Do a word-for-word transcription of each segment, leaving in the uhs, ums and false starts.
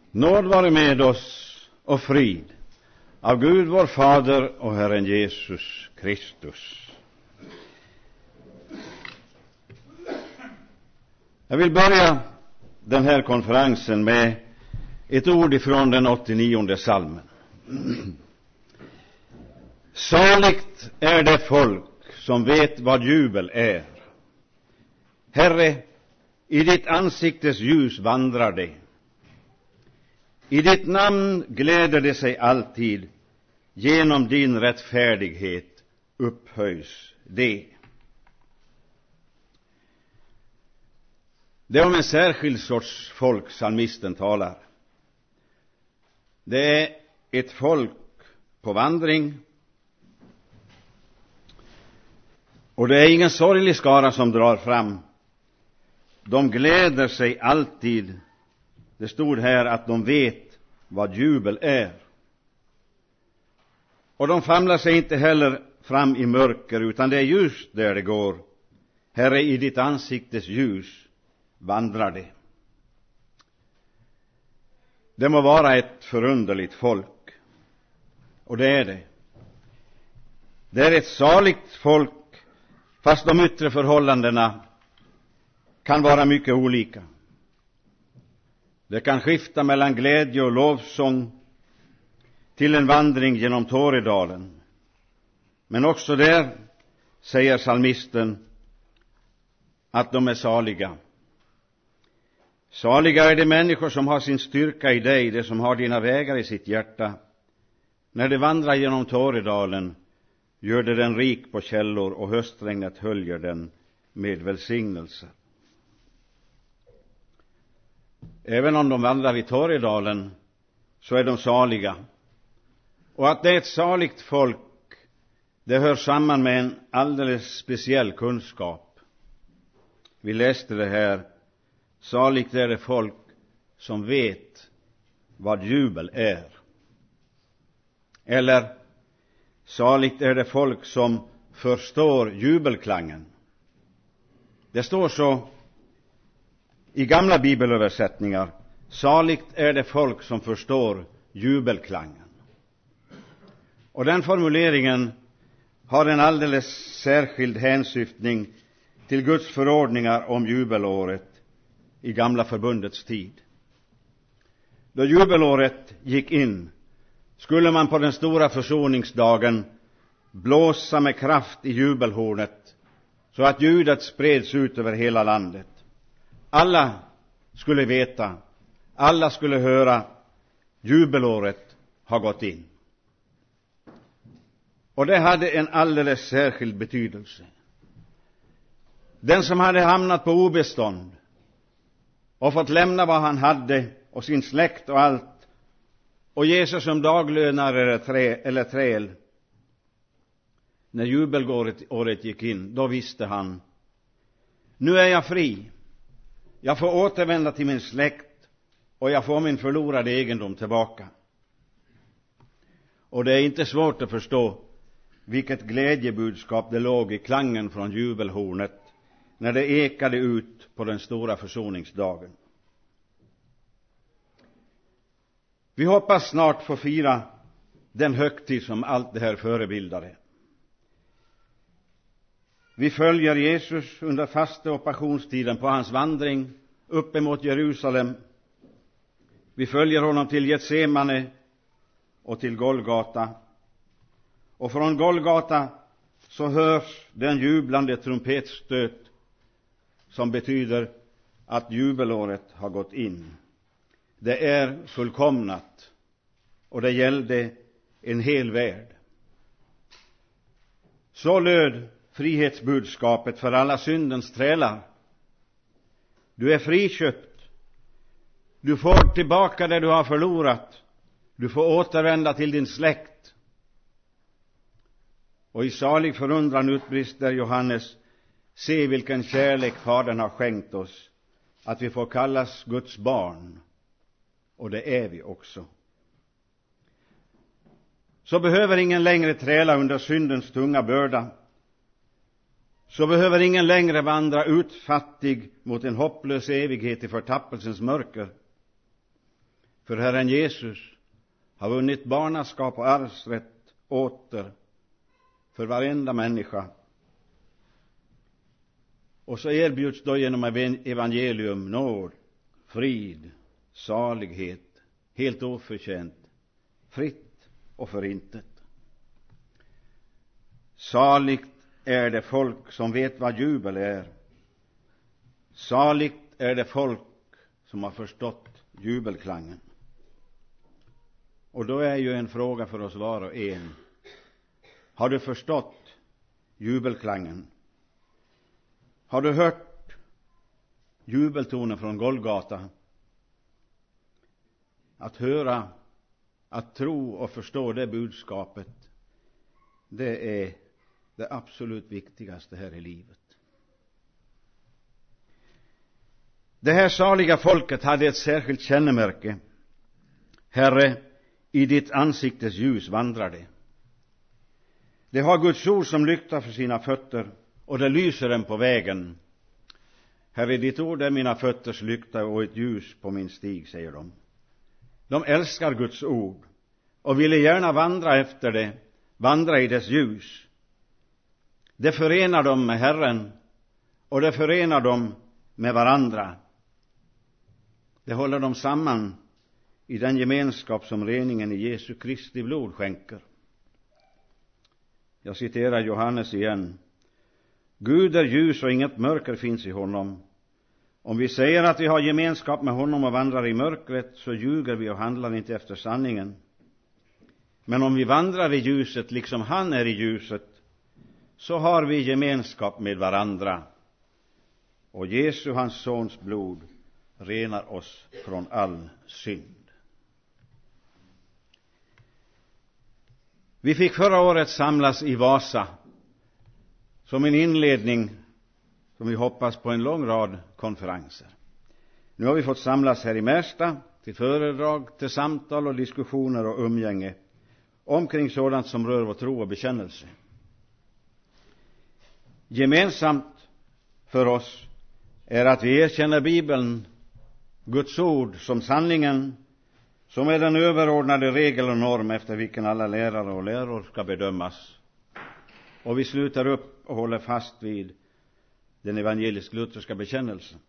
Nåd vare med oss och frid av Gud vår Fader och Herren Jesus Kristus. Jag vill börja den här konferensen med ett ord ifrån den åttionionde psalmen. Saligt är det folk som vet vad jubel är. Herre, i ditt ansiktes ljus vandrar de. I ditt namn gläder det sig alltid, genom din rättfärdighet upphöjs det. Det är om en särskild sorts folk psalmisten talar. Det är ett folk på vandring, och det är ingen sorglig skara som drar fram. De gläder sig alltid. Det stod här att de vet vad jubel är. Och de famlar sig inte heller fram i mörker, utan det är ljus där det går. Herre, i ditt ansiktes ljus vandrar det. Det må vara ett förunderligt folk, och det är det. Det är ett saligt folk, fast de yttre förhållandena kan vara mycket olika. Det kan skifta mellan glädje och lovsång till en vandring genom Tåredalen. Men också där säger psalmisten att de är saliga. Saliga är de människor som har sin styrka i dig, de som har dina vägar i sitt hjärta. När de vandrar genom Tåredalen gör det den rik på källor, och höstregnet höljer den med välsignelse. Även om de vandrar vid Tåredalen så är de saliga. Och att det är ett saligt folk, det hör samman med en alldeles speciell kunskap. Vi läste det här. Saligt är det folk som vet vad jubel är. Eller, saligt är det folk som förstår jubelklangen. Det står så i gamla bibelöversättningar: saligt är det folk som förstår jubelklangen. Och den formuleringen har en alldeles särskild hänsyftning till Guds förordningar om jubelåret i gamla förbundets tid. Då jubelåret gick in skulle man på den stora försoningsdagen blåsa med kraft i jubelhornet, så att ljudet spreds ut över hela landet. Alla skulle veta, alla skulle höra, jubelåret har gått in. Och det hade en alldeles särskild betydelse. Den som hade hamnat på obestånd och fått lämna vad han hade och sin släkt och allt, och Jesus som daglönare eller, trä, eller träl, när jubelåret gick in, då visste han: nu är jag fri. Jag får återvända till min släkt, och jag får min förlorade egendom tillbaka. Och det är inte svårt att förstå vilket glädjebudskap det låg i klangen från jubelhornet när det ekade ut på den stora försoningsdagen. Vi hoppas snart få fira den högtid som allt det här förebildade. Vi följer Jesus under faste och passionstiden på hans vandring upp emot Jerusalem. Vi följer honom till Getsemane och till Golgata. Och från Golgata så hörs den jublande trumpetstöt som betyder att jubelåret har gått in. Det är fullkomnat, och det gällde en hel värld. Så löd frihetsbudskapet för alla syndens trälar. Du är friköpt. Du får tillbaka det du har förlorat. Du får återvända till din släkt. Och i salig förundran utbrister Johannes: se vilken kärlek Fadern har skänkt oss, att vi får kallas Guds barn. Och det är vi också. Så behöver ingen längre träla under syndens tunga börda. Så behöver ingen längre vandra utfattig mot en hopplös evighet i förtappelsens mörker. För Herren Jesus har vunnit barnaskap och arvsrätt åter för varenda människa. Och så erbjuds då genom evangelium nåd, frid, salighet, helt oförtjänt, fritt och förintet. Saligt är det folk som vet vad jubel är. Saligt är det folk som har förstått jubelklangen. Och då är ju en fråga för oss var och en. Har du förstått jubelklangen? Har du hört jubeltonen från Golgata? Att höra, att tro och förstå det budskapet, det är det absolut viktigaste här i livet. Det här saliga folket hade ett särskilt kännemärke. Herre, i ditt ansiktes ljus vandrar det. Det har Guds ord som lykta för sina fötter, och det lyser dem på vägen. Herre, ditt ord är mina fötters lykta och ett ljus på min stig, säger de. De älskar Guds ord och ville gärna vandra efter det, vandra i dess ljus. Det förenar dem med Herren, och det förenar dem med varandra. Det håller dem samman i den gemenskap som reningen i Jesu Kristi blod skänker. Jag citerar Johannes igen. Gud är ljus och inget mörker finns i honom. Om vi säger att vi har gemenskap med honom och vandrar i mörkret, så ljuger vi och handlar inte efter sanningen. Men om vi vandrar i ljuset liksom han är i ljuset, så har vi gemenskap med varandra. Och Jesu, hans sons blod, renar oss från all synd. Vi fick förra året samlas i Vasa som en inledning, som vi hoppas, på en lång rad konferenser. Nu har vi fått samlas här i Märsta till föredrag, till samtal och diskussioner och umgänge omkring sådant som rör vår tro och bekännelse. Gemensamt för oss är att vi erkänner Bibeln, Guds ord, som sanningen, som är den överordnade regel och norm efter vilken alla lärare och läror ska bedömas. Och vi slutar upp och håller fast vid den evangelisk-lutherska bekännelsen.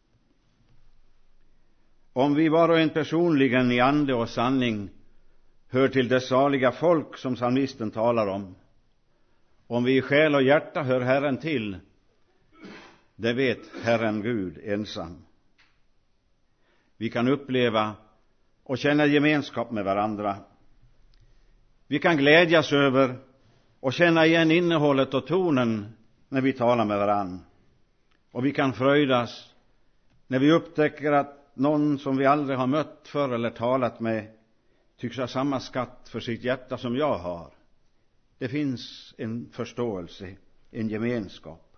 Om vi var och en personligen i ande och sanning hör till det saliga folk som psalmisten talar om, om vi i själ och hjärta hör Herren till, det vet Herren Gud ensam. Vi kan uppleva och känna gemenskap med varandra. Vi kan glädjas över och känna igen innehållet och tonen när vi talar med varann. Och vi kan fröjdas när vi upptäcker att någon som vi aldrig har mött förr eller talat med tycks ha samma skatt för sitt hjärta som jag har. Det finns en förståelse, en gemenskap.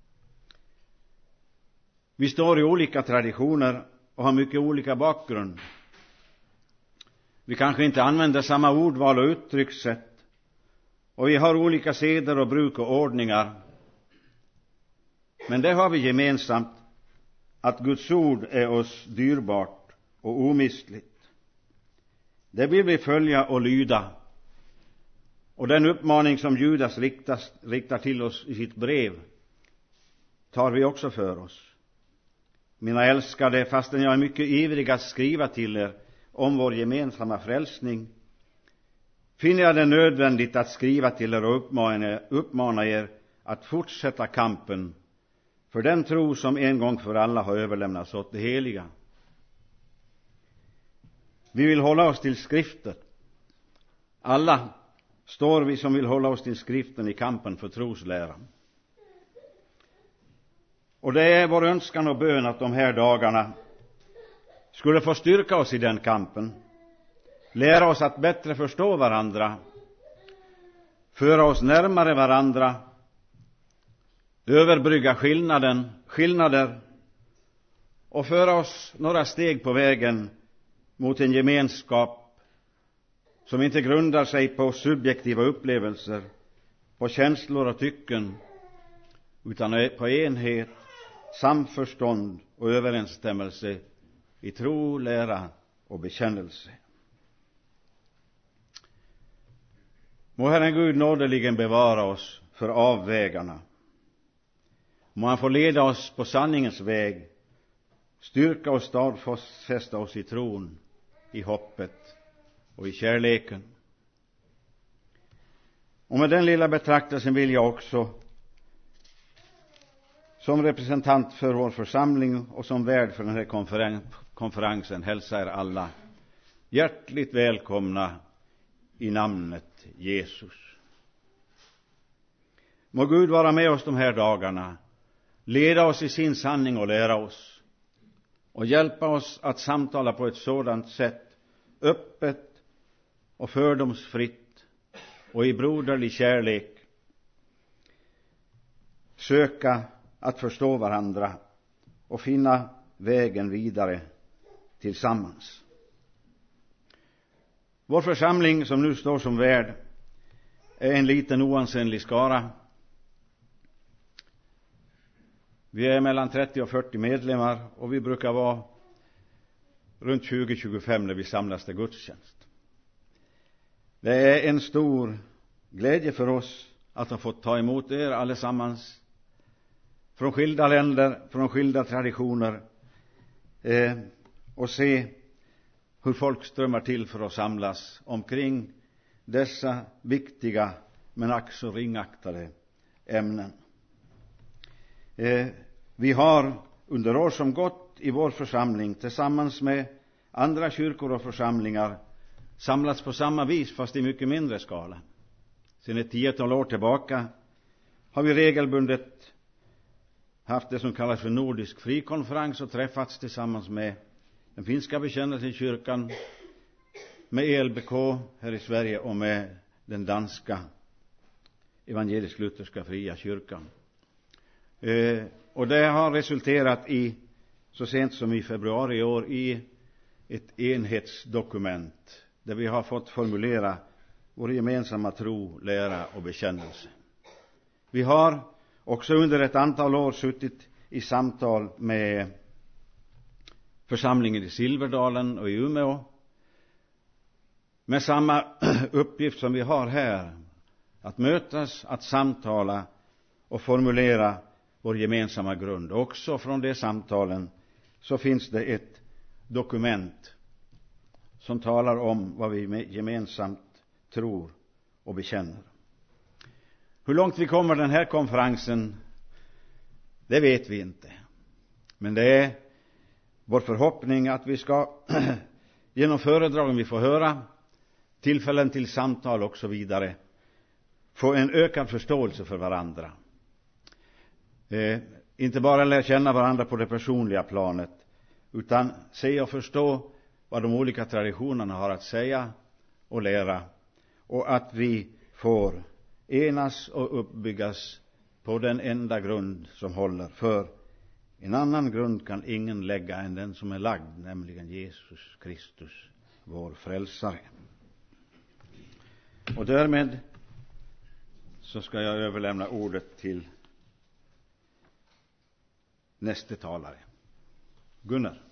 Vi står i olika traditioner och har mycket olika bakgrund. Vi kanske inte använder samma ordval och uttryckssätt, och vi har olika seder och bruk och ordningar. Men det har vi gemensamt, att Guds ord är oss dyrbart och omistligt. Det vill vi följa och lyda. Och den uppmaning som Judas riktas, riktar till oss i sitt brev tar vi också för oss. Mina älskade, fastän jag är mycket ivrig att skriva till er om vår gemensamma frälsning, finner jag det nödvändigt att skriva till er och uppmana, uppmana er att fortsätta kampen för den tro som en gång för alla har överlämnats åt det heliga. Vi vill hålla oss till skriften. Alla står vi som vill hålla oss till skriften i kampen för trosläran. Och det är vår önskan och bön att de här dagarna skulle få styrka oss i den kampen, lära oss att bättre förstå varandra, föra oss närmare varandra, överbrygga skillnaden, skillnader och föra oss några steg på vägen mot en gemenskap som inte grundar sig på subjektiva upplevelser, på känslor och tycken, utan på enhet, samförstånd och överensstämmelse i tro, lära och bekännelse. Må Herren Gud nådeligen bevara oss för avvägarna. Må han få leda oss på sanningens väg, styrka och stadfästa oss i tron, i hoppet och i kärleken. Och med den lilla betraktelsen vill jag också som representant för vår församling och som värd för den här konferen- konferensen hälsa er alla hjärtligt välkomna i namnet Jesus. Må Gud vara med oss de här dagarna, leda oss i sin sanning och lära oss och hjälpa oss att samtala på ett sådant sätt, öppet och fördomsfritt och i broderlig kärlek, söka att förstå varandra och finna vägen vidare tillsammans. Vår församling som nu står som värd är en liten oansenlig skara. Vi är mellan trettio och fyrtio medlemmar och vi brukar vara runt tjugo till tjugofem när vi samlas till gudstjänst. Det är en stor glädje för oss att ha fått ta emot er allesammans från skilda länder, från skilda traditioner eh, och se hur folk strömmar till för att samlas omkring dessa viktiga men ack så ringaktade ämnen. Eh, vi har under år som gått i vår församling tillsammans med andra kyrkor och församlingar samlats på samma vis fast i mycket mindre skala. Sedan ett tiotal år tillbaka har vi regelbundet haft det som kallas för nordisk frikonferens och träffats tillsammans med den finska bekännelsekyrkan, med E L B K här i Sverige och med den danska evangelisk-lutherska fria kyrkan. Eh, och det har resulterat i, så sent som i februari i år, i ett enhetsdokument där vi har fått formulera vår gemensamma tro, lära och bekännelse. Vi har också under ett antal år suttit i samtal med församlingen i Silverdalen och i Umeå med samma uppgift som vi har här, att mötas, att samtala och formulera vår gemensamma grund. Också från de samtalen så finns det ett dokument som talar om vad vi gemensamt tror och bekänner. Hur långt vi kommer den här konferensen, det vet vi inte. Men det är vår förhoppning att vi ska genom föredragen vi får höra, tillfällen till samtal och så vidare, få en ökad förståelse för varandra. Eh, inte bara lära känna varandra på det personliga planet, utan se och förstå vad de olika traditionerna har att säga och lära, och att vi får enas och uppbyggas på den enda grund som håller. För en annan grund kan ingen lägga än den som är lagd, nämligen Jesus Kristus, vår frälsare. Och därmed så ska jag överlämna ordet till nästa talare, Gunnar.